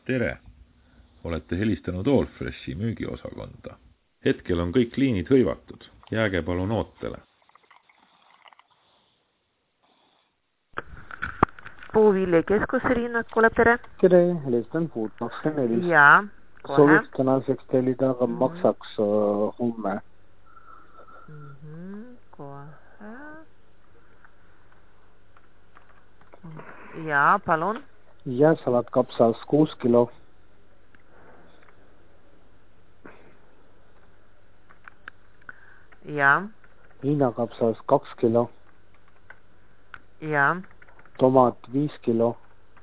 Tere! Olete helistanud Allfreshi müügiosakonda. Hetkel on kõik liinid hõivatud. Jääge palun ootele. Puuviljekeskus Rinnakule, tere. Tere, helistan Puut 24. Jaa, kohe. Sooviks tänaseks tellida, aga maksaks homme. Kohe. Jaa, palun. Jääsalat kapsas 6 kilo. Jaa. Viinakapsas 2 kilo. Jaa. Tomat 5 kilo.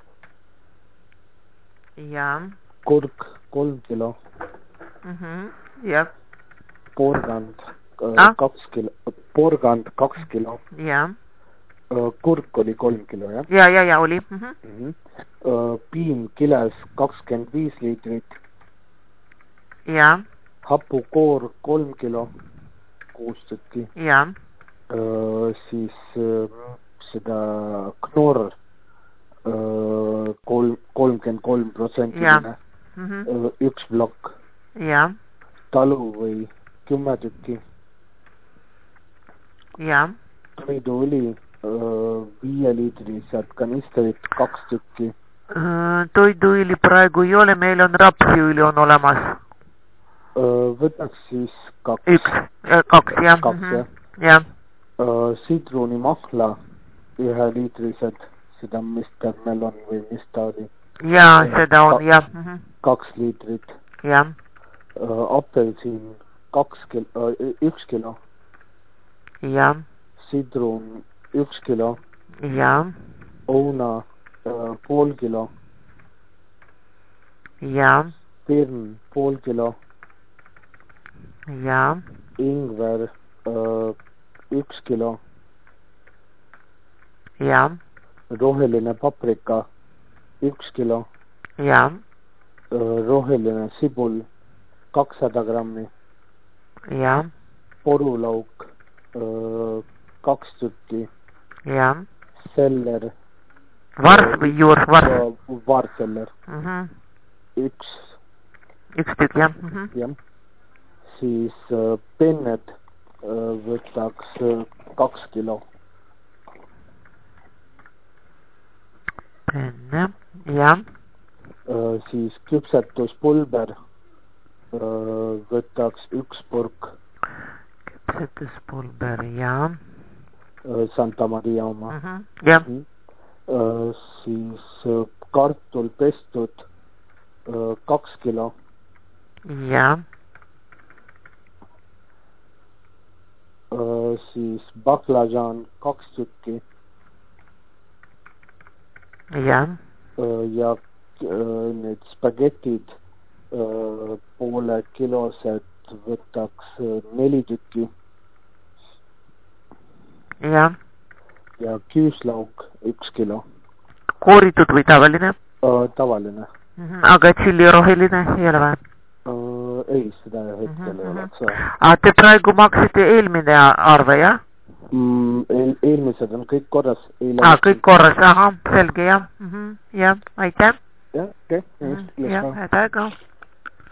Jaa. Kurk 3 kilo. Jaa. Porgand 2 kilo. Porgand 2 kilo. Jaa. Kurk oli 3 kilo, jah? Ja, oli. Piim kiles 25 liitrit. Jaa. Hapukoor 3 kilo. 6 tükki. Jaa. Siis seda Knorr 33%. Üks plokk. Jaa. Talu või 10 tükki. Jaa. Toiduõli 5 liitrised kanisterid 2 tükki. Toiduõli praegu ei ole, meil on rapsiõli on olemas. Võtaks siis 2. 2, jah. 2, jah. Sidrunimahla 1 liitrised, seda Mr. Melon või mis ta oli? Jaa, seda on, jah. 2 liitrit. Jah. Apelsin 1 kilo. Jah. Sidrun 1 kilo. Jah. Ouna pool kilo. Jah. Pirn pool kilo. Jah. Ingver 1 kilo. Jah. Roheline paprika 1 kilo. Jah. Roheline sibul 200 grammi. Jah. Porulauk 2 tükki. Jah. Seller. Vars või juur? Vars. Varseller. 1 tükk, jah. Jah. Siis penned võtaks 2 kilo. Penne, jah. Siis küpsetuspulber võtaks 1 purk. Küpsetuspulber, jah. Santa Maria oma. Jah. Siis kartul pestud 2 kilo. Jah. Siis baklažan 2 tükki. Jah. Ja need spagetid poole kilosed võtaks 4 tükki. Jah. Ja küüslauk 1 kilo. Kooritud või tavaline? Tavaline. Aga tšilli roheline ei ole või? Ei, seda hetkel ei oleks. Te praegu maksite eelmine arve, jah? Eelmised on kõik korras. Kõik korras, aha, selge, jah. Jah, aitäh. Jah, okei. Jah, aitäh.